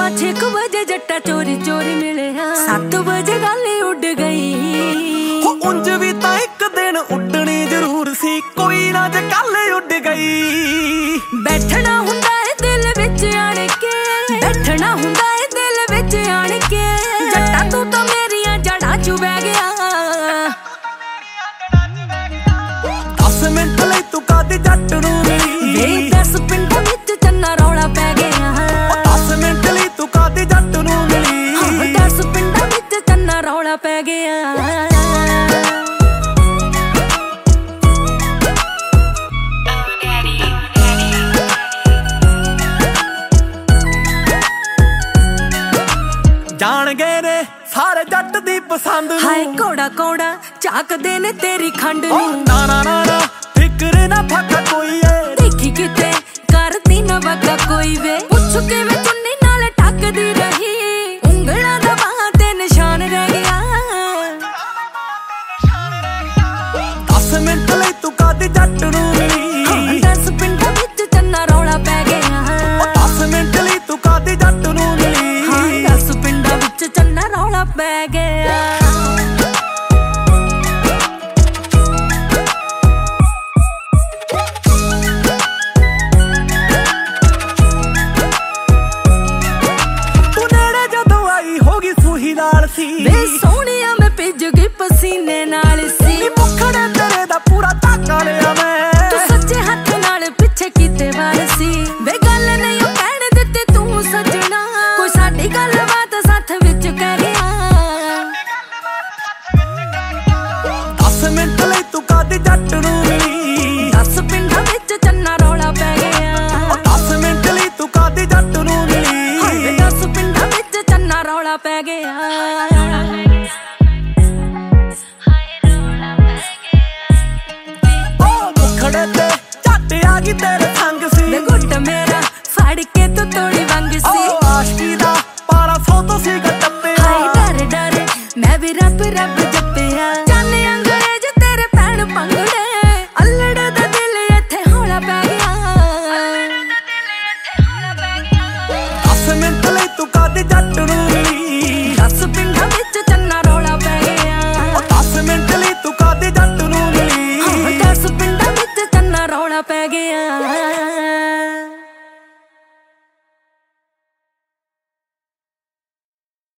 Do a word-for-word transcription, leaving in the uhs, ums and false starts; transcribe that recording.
छे क बजे जट्टा चोरी चोरी मिले सत्त बजे गल उड़ गई। हो उंज भी तां इक दिन उड्डनी जरूर सी, कोई ना जे कल उड़ गई। बैठना हुंदा है दिल विच आण के, बैठना हुंदा है दिल विच आण के। जट्टा तू तां मेरियां जड़ां चू बह गया। दस मिंट लई तू कद जट नूं मिली वे दस पिंडां विच चन्ना रौला पै गया। दस मिंट लई तू कद जट नूं मिली दस पिंडां विच चन्ना रौला पै गया। जान गए ने सारे जट दी पसंद नूं। हाय कोड़ा कोड़ा झाकदे ने तेरी खंड नूं। ना ना ना ना फिक्र ना फाका कोई है, देखी किते करती ना वगा कोई वे। पुछ के मैं चुन्नी नाल टकदी रही, उंगलां दा बाहां ते निशान रह गया। दस मिंट लई तू कद जट नूं मिली दस पिंडां विच चन्ना रौला पै गया। दस मिंट लई तू कद जट नूं मिली दस पिंडां विच चन्ना रौला पै गया। वे सोहणिया मैं भिज गई पसीने नाल सी। मुखड़े तेरे दा पूरा धागा लिया मैं, तू सच्चे हथ नाल पिछे कीते वार सी। वे गल नहीं ओ कहण दित्ते तू सजना, कोई साडी गलबात साथ विच कह गया। दस मिंट लई तू कद जट नूं मिली दस पिंडां विच चन्ना रौला पै गया। दस मिंट लई तू कद जट नूं मिली दस पिंडां विच चन्ना रौला पै गया। तेरे संग सी गुट मेरा फड़ के तू तोड़ी वंग सी। आशिकी दा पारा सौ तो सी टप्पे। हाय डर डर मैं भी रब रब जप्पिया। जाने